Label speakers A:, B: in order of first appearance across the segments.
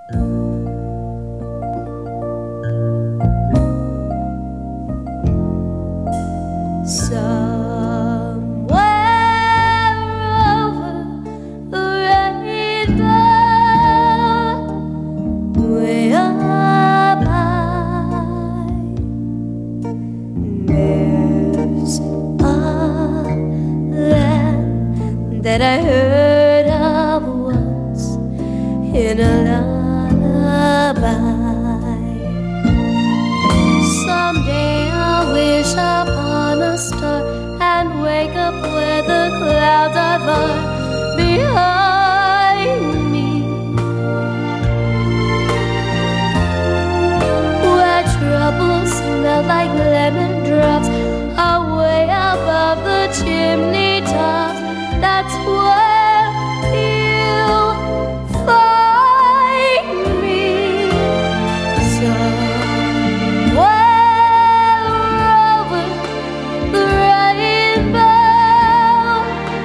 A: That I heard of once in a lullaby. Someday I'll wish upon a star and wake up where the clouds are far behind me, where troubles smell like lemon drops away above the chimney tops. That's where you'll find me, somewhere over the rainbow.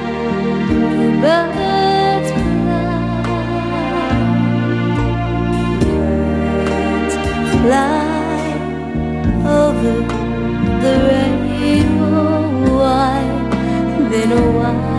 A: Bluebirds fly over the rainbow. Why, then why?